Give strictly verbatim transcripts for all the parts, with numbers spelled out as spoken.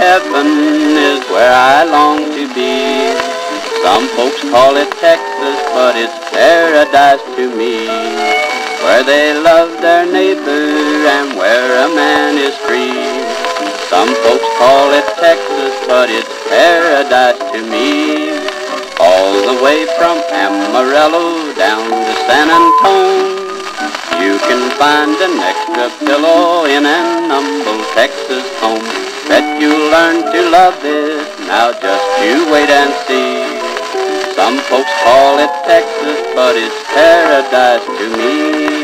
heaven is where I long to be. Some folks call it Texas, but it's paradise to me, where they love their neighbor and where a man is free. Some folks call it Texas, but it's paradise to me. All the way from Amarillo down to San Antone, you can find an extra pillow in an humble Texas home. Bet you'll learn to love it, now just you wait and see. Some folks call it Texas, but it's paradise to me.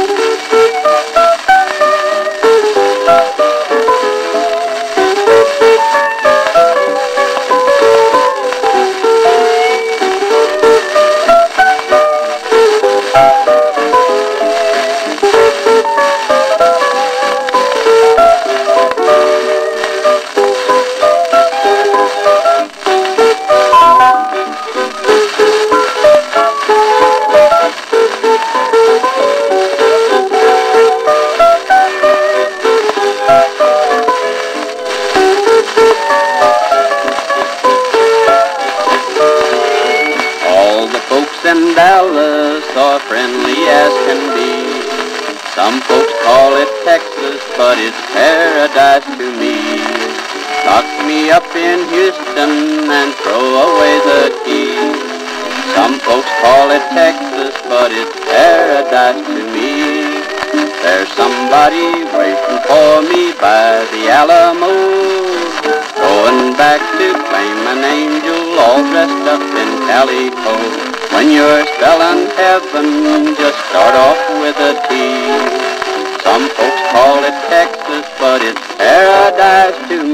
In Dallas are friendly as can be. Some folks call it Texas, but it's paradise to me. Lock me up in Houston and throw away the key. Some folks call it Texas, but it's paradise to me. There's somebody waiting for me by the Alamo, going back to claim an angel all dressed up in calico. When you're spelling heaven, just start off with a T. Some folks call it Texas, but it's paradise to me.